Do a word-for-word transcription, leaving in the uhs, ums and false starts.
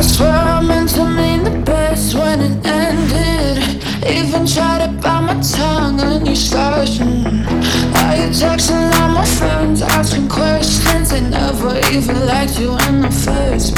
swear I meant to mean the best when it ended. Even tried to bite my tongue on your stars. mm. Now you're texting all my friends, asking questions. They never even liked you in the first